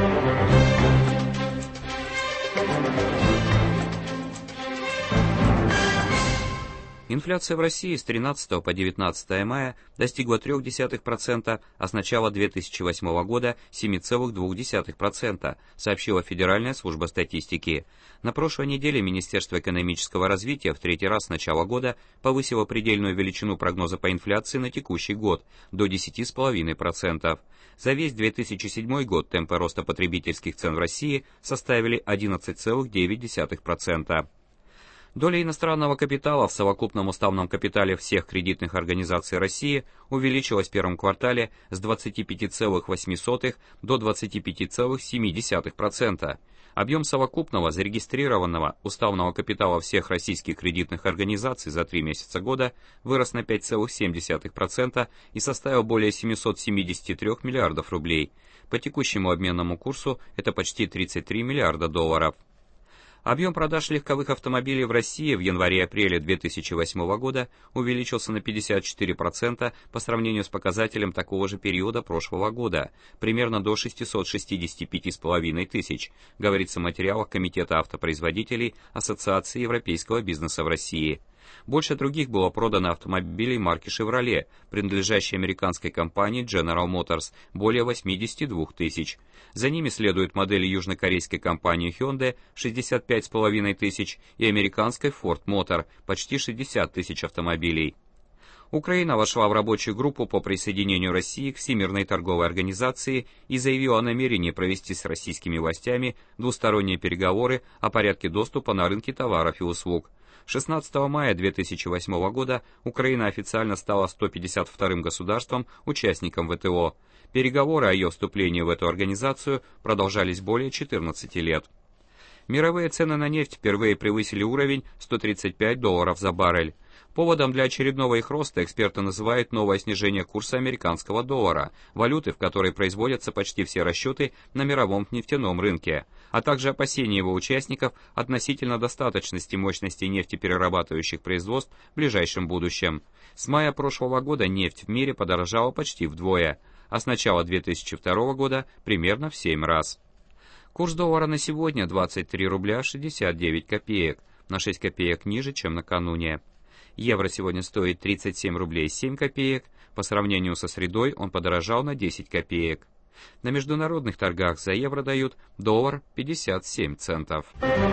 Инфляция в России с 13 по 19 мая достигла 0,3%, а с начала 2008 года 7,2%, сообщила Федеральная служба статистики. На прошлой неделе Министерство экономического развития в третий раз с начала года повысило предельную величину прогноза по инфляции на текущий год до 10,5%. За весь 2007 год темпы роста потребительских цен в России составили 11,9%. Доля иностранного капитала в совокупном уставном капитале всех кредитных организаций России увеличилась в первом квартале с 25,8 до 25,7%. Объем совокупного зарегистрированного уставного капитала всех российских кредитных организаций за 3 месяца года вырос на 5,7% и составил более 773 миллиардов рублей. По текущему обменному курсу это почти 33 миллиарда долларов. Объем продаж легковых автомобилей в России в январе-апреле 2008 года увеличился на 54% по сравнению с показателем такого же периода прошлого года, примерно до 665,5 тысяч, говорится в материалах Комитета автопроизводителей Ассоциации европейского бизнеса в России. Больше других было продано автомобилей марки Chevrolet, принадлежащей американской компании General Motors, более 82 тысяч. За ними следуют модели южнокорейской компании Hyundai 65,5 тысяч и американской Ford Motor почти 60 тысяч автомобилей. Украина вошла в рабочую группу по присоединению России к Всемирной торговой организации и заявила о намерении провести с российскими властями двусторонние переговоры о порядке доступа на рынки товаров и услуг. 16 мая 2008 года Украина официально стала 152-м государством, участником ВТО. Переговоры о ее вступлении в эту организацию продолжались более 14 лет. Мировые цены на нефть впервые превысили уровень $135 за баррель. Поводом для очередного их роста эксперты называют новое снижение курса американского доллара, валюты, в которой производятся почти все расчеты на мировом нефтяном рынке, а также опасения его участников относительно достаточности мощностей нефтеперерабатывающих производств в ближайшем будущем. С мая прошлого года нефть в мире подорожала почти вдвое, а с начала 2002 года примерно в 7 раз. Курс доллара на сегодня 23 рубля 69 копеек, на 6 копеек ниже, чем накануне. Евро сегодня стоит 37 рублей 7 копеек, по сравнению со средой он подорожал на 10 копеек. На международных торгах за евро дают доллар 57 центов.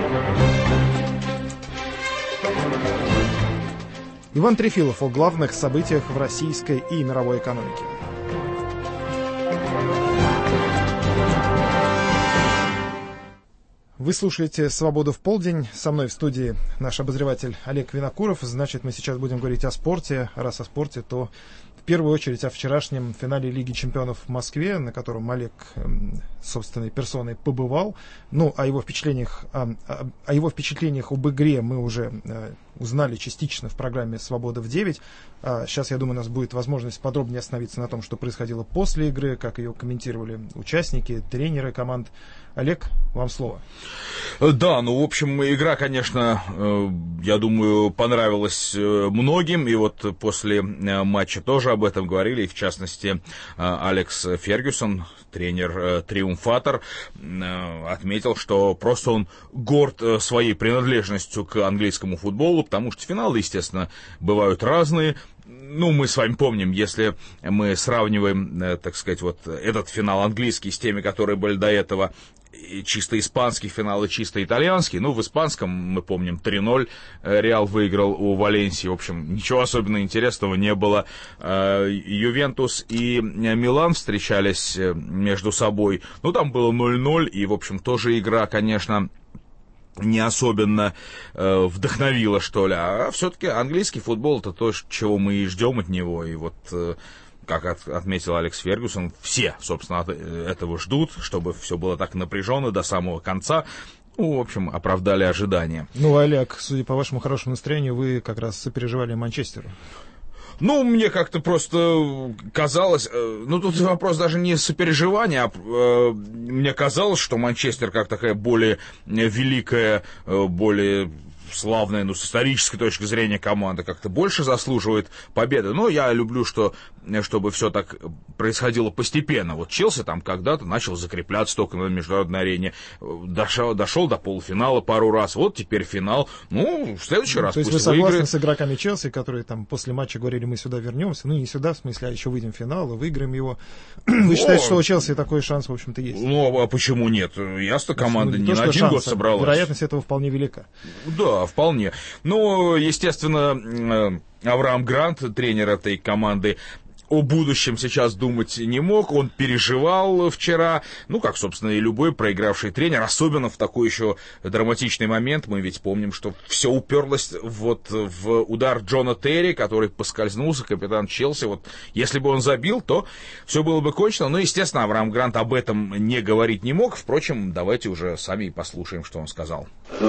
Иван Трефилов о главных событиях в российской и мировой экономике. Вы слушаете «Свободу в полдень». Со мной в студии наш обозреватель Олег Винокуров. Значит, мы сейчас будем говорить о спорте. Раз о спорте, то в первую очередь о вчерашнем финале Лиги чемпионов в Москве, на котором Олег собственной персоной побывал. Ну, о его впечатлениях об игре мы уже узнали частично в программе «Свобода в 9». Сейчас, я думаю, у нас будет возможность подробнее остановиться на том, что происходило после игры, как ее комментировали участники, тренеры команд. Олег, вам слово. Да, ну, в общем, игра, конечно, я думаю, понравилась многим, и вот после матча тоже об этом говорили, и в частности, Алекс Фергюсон, тренер-триумфатор, отметил, что просто он горд своей принадлежностью к английскому футболу, потому что финалы, естественно, бывают разные. Ну, мы с вами помним, если мы сравниваем, так сказать, вот этот финал английский с теми, которые были до этого, чисто испанский финал и чисто итальянский. Ну, в испанском, мы помним, 3-0 Реал выиграл у Валенсии. В общем, ничего особенно интересного не было. Ювентус и Милан встречались между собой. Ну, там было 0-0, и, в общем, тоже игра, конечно, не особенно вдохновила, что ли. А все-таки английский футбол — это то, чего мы и ждем от него. И вот, как отметил Алекс Фергюсон, все, собственно, этого ждут, чтобы все было так напряженно до самого конца. Ну, в общем, оправдали ожидания. Ну, Олег, судя по вашему хорошему настроению, вы как раз сопереживали Манчестеру. Ну, мне как-то просто казалось, ну, тут вопрос даже не сопереживания, а мне казалось, что Манчестер как такая более великая, более славная, ну, с исторической точки зрения команда как-то больше заслуживает победы. Но я люблю, чтобы все так происходило постепенно. Вот Челси там когда-то начал закрепляться только на международной арене, дошел до полуфинала пару раз, вот теперь финал. Ну, в следующий раз пусть выиграет. То есть вы согласны с игроками Челси, которые там после матча говорили, мы сюда вернемся? Ну, не сюда, в смысле, а еще выйдем в финал и выиграем его. Вы считаете, что у Челси такой шанс, в общем-то, есть? Ну, а почему нет? Ясно, команда не на один год собралась. Вероятность этого вполне велика. Да, вполне. Ну, естественно, Авраам Грант, тренер этой команды, о будущем сейчас думать не мог, он переживал вчера, ну, как, собственно, и любой проигравший тренер, особенно в такой еще драматичный момент. Мы ведь помним, что все уперлось вот в удар Джона Терри, который поскользнулся, капитан Челси. Вот если бы он забил, то все было бы кончено. Но, естественно, Авраам Грант об этом не говорить не мог. Впрочем, давайте уже сами послушаем, что он сказал.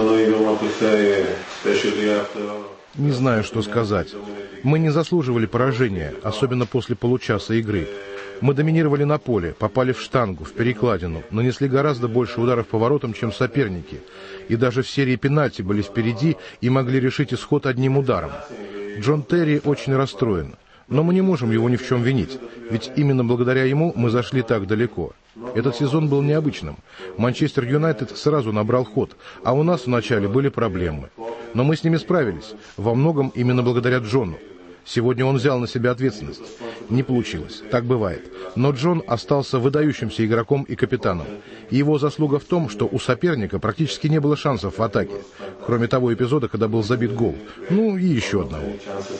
Не знаю, что сказать. Мы не заслуживали поражения, особенно после получаса игры. Мы доминировали на поле, попали в штангу, в перекладину, нанесли гораздо больше ударов по воротам, чем соперники. И даже в серии пенальти были впереди и могли решить исход одним ударом. Джон Терри очень расстроен. Но мы не можем его ни в чем винить, ведь именно благодаря ему мы зашли так далеко. Этот сезон был необычным. Манчестер Юнайтед сразу набрал ход, а у нас вначале были проблемы. Но мы с ними справились, во многом именно благодаря Джону. Сегодня он взял на себя ответственность. Не получилось, так бывает. Но Джон остался выдающимся игроком и капитаном. И его заслуга в том, что у соперника практически не было шансов в атаке. Кроме того эпизода, когда был забит гол. Ну и еще одного.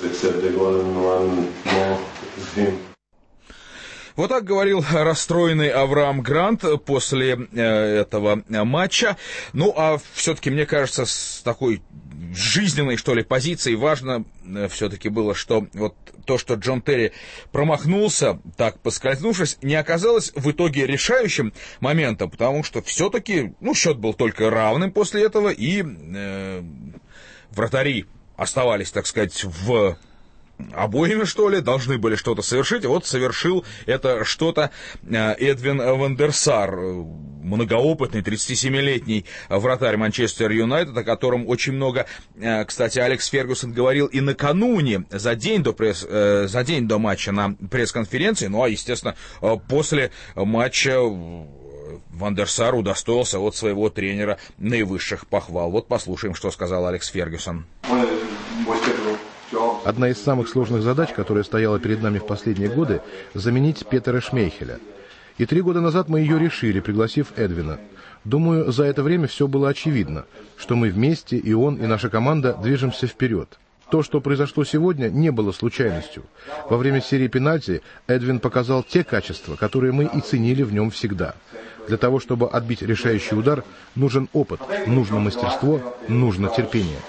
Вот так говорил расстроенный Авраам Грант после этого матча. Ну, а все-таки, мне кажется, с такой жизненной, что ли, позиции важно все-таки было, что вот то, что Джон Терри промахнулся, так поскользнувшись, не оказалось в итоге решающим моментом, потому что все-таки, ну, счет был только равным после этого, и вратари оставались, так сказать, в обоими, что ли, должны были что-то совершить. Вот совершил это что-то Эдвин ван дер Сар, многоопытный 37-летний вратарь Манчестер Юнайтед, о котором очень много, кстати, Алекс Фергюсон говорил и накануне, за день до матча на пресс-конференции. Ну, а, естественно, после матча ван дер Сар удостоился от своего тренера наивысших похвал. Вот послушаем, что сказал Алекс Фергюсон. Одна из самых сложных задач, которая стояла перед нами в последние годы, заменить Петера Шмейхеля. И 3 года назад мы ее решили, пригласив Эдвина. Думаю, за это время все было очевидно, что мы вместе, и он, и наша команда, движемся вперед. То, что произошло сегодня, не было случайностью. Во время серии пенальти Эдвин показал те качества, которые мы и ценили в нем всегда. Для того, чтобы отбить решающий удар, нужен опыт, нужно мастерство, нужно терпение.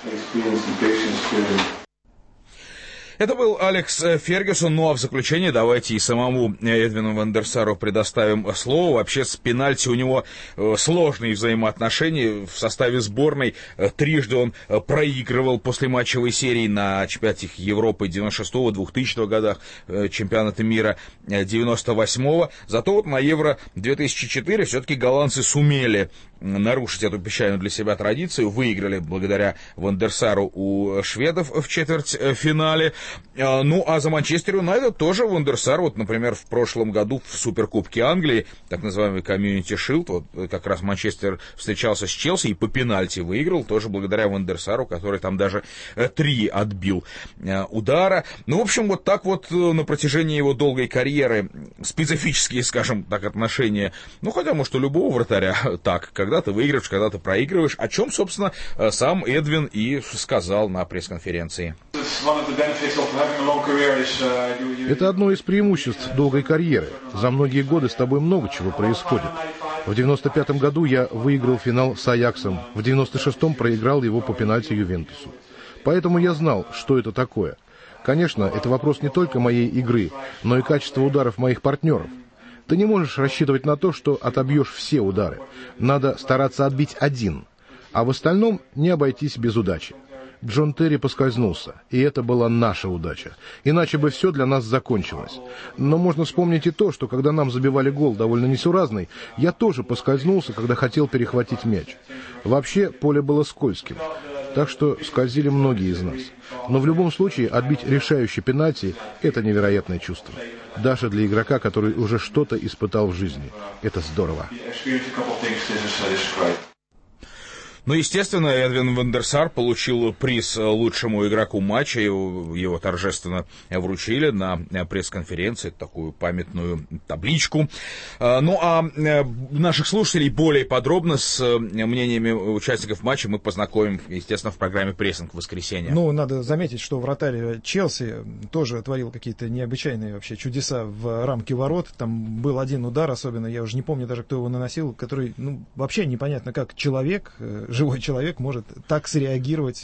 Это был Алекс Фергюсон. Ну а в заключение давайте и самому Эдвину ван дер Сару предоставим слово. Вообще с пенальти у него сложные взаимоотношения. В составе сборной трижды он проигрывал после матчевой серии на чемпионате Европы 96-го, 2000-го годах, чемпионата мира 98-го. Зато вот на Евро 2004 все-таки голландцы сумели нарушить эту печальную для себя традицию. Выиграли благодаря ван дер Сару у шведов в четвертьфинале. Ну, а за Манчестер Юнайтед тоже ван дер Сар, вот, например, в прошлом году в Суперкубке Англии, так называемый Community Shield, вот как раз Манчестер встречался с Челси и по пенальти выиграл, тоже благодаря ван дер Сару, который там даже 3 отбил удара. Ну, в общем, вот так вот на протяжении его долгой карьеры специфические, скажем так, отношения, ну, хотя, может, у любого вратаря так, когда ты выигрываешь, когда ты проигрываешь, о чем, собственно, сам Эдвин и сказал на пресс-конференции. Это одно из преимуществ долгой карьеры. За многие годы с тобой много чего происходит. В 95-м году я выиграл финал с Аяксом, в 96-м проиграл его по пенальти Ювентусу. Поэтому я знал, что это такое. Конечно, это вопрос не только моей игры, но и качества ударов моих партнеров. Ты не можешь рассчитывать на то, что отобьешь все удары. Надо стараться отбить один, а в остальном не обойтись без удачи. Джон Терри поскользнулся, и это была наша удача. Иначе бы все для нас закончилось. Но можно вспомнить и то, что когда нам забивали гол довольно несуразный, я тоже поскользнулся, когда хотел перехватить мяч. Вообще, поле было скользким, так что скользили многие из нас. Но в любом случае, отбить решающий пенальти – это невероятное чувство. Даже для игрока, который уже что-то испытал в жизни. Это здорово. Ну, естественно, Эдвин ван дер Сар получил приз лучшему игроку матча. Его торжественно вручили на пресс-конференции, такую памятную табличку. Ну, а наших слушателей более подробно с мнениями участников матча мы познакомим, естественно, в программе «Прессинг» в воскресенье. Ну, надо заметить, что вратарь Челси тоже творил какие-то необычайные вообще чудеса в рамке ворот. Там был один удар, особенно, я уже не помню даже, кто его наносил, который, ну, вообще непонятно, как человек, живой человек может так среагировать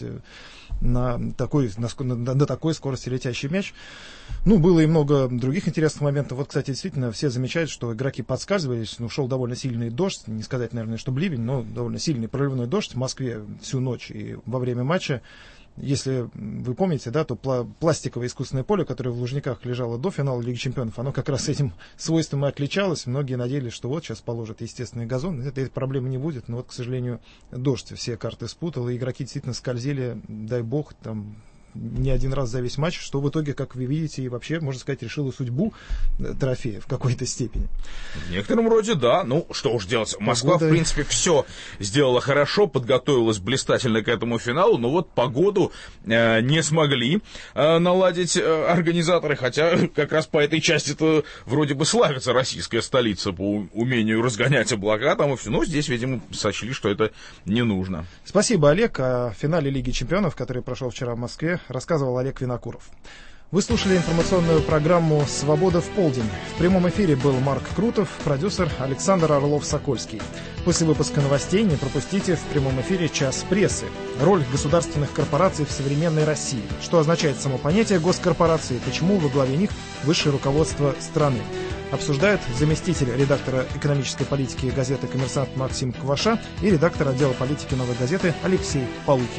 на такой скорости летящий мяч. Ну, было и много других интересных моментов. Вот, кстати, действительно, все замечают, что игроки подсказывались. Ну, шел довольно сильный дождь. Не сказать, наверное, что ливень, но довольно сильный проливной дождь в Москве всю ночь и во время матча. Если вы помните, да, то пластиковое искусственное поле, которое в Лужниках лежало до финала Лиги Чемпионов, оно как раз этим свойством и отличалось. Многие надеялись, что вот сейчас положат естественный газон, этой проблемы не будет. Но вот, к сожалению, дождь все карты спутал, и игроки действительно скользили, дай бог, там не один раз за весь матч, что в итоге, как вы видите, и вообще, можно сказать, решило судьбу трофея в какой-то степени. В некотором роде, да. Ну, что уж делать. Москва, в принципе, все сделала хорошо, подготовилась блистательно к этому финалу, но вот погоду не смогли наладить организаторы, хотя как раз по этой части-то вроде бы славится российская столица по умению разгонять облака там и все. Но здесь, видимо, сочли, что это не нужно. Спасибо, Олег. О финале Лиги Чемпионов, который прошел вчера в Москве, рассказывал Олег Винокуров. Вы слушали информационную программу «Свобода в полдень». В прямом эфире был Марк Крутов, продюсер Александр Орлов-Сокольский. После выпуска новостей не пропустите в прямом эфире «Час прессы». Роль государственных корпораций в современной России. Что означает само понятие госкорпорации, почему во главе них высшее руководство страны. Обсуждают заместитель редактора экономической политики газеты «Коммерсант» Максим Кваша и редактор отдела политики «Новой газеты» Алексей Полухин.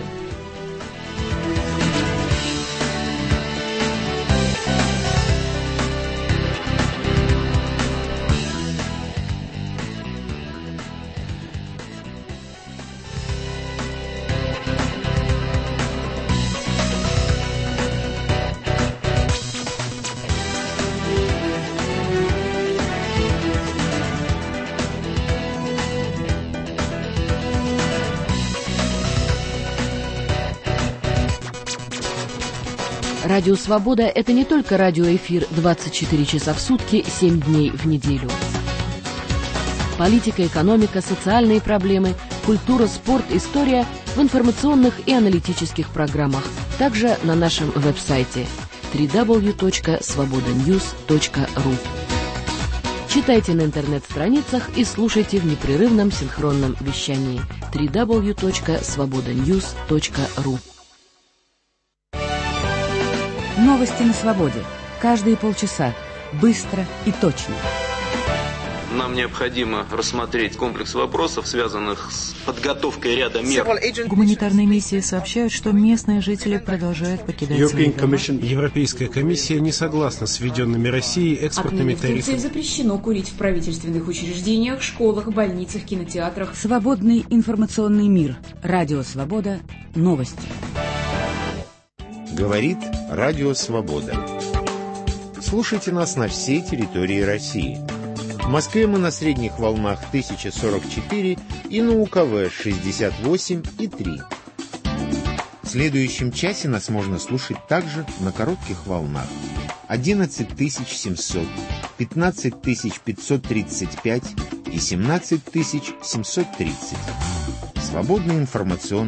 Радио «Свобода» — это не только радиоэфир 24 часа в сутки, 7 дней в неделю. Политика, экономика, социальные проблемы, культура, спорт, история в информационных и аналитических программах. Также на нашем веб-сайте www.svobodanews.ru. Читайте на интернет-страницах и слушайте в непрерывном синхронном вещании www.svobodanews.ru. Новости на свободе. Каждые полчаса. Быстро и точно. Нам необходимо рассмотреть комплекс вопросов, связанных с подготовкой ряда мер. Гуманитарные миссии сообщают, что местные жители продолжают покидать свои дома. Европейская комиссия не согласна с введенными Россией экспортными тарифами. В Турции запрещено курить в правительственных учреждениях, школах, больницах, кинотеатрах. Свободный информационный мир. Радио «Свобода». Новости. Говорит Радио Свобода. Слушайте нас на всей территории России. В Москве мы на средних волнах 1044 и на УКВ 68,3. В следующем часе нас можно слушать также на коротких волнах 11700, 15535 и 17730. Свободный информационный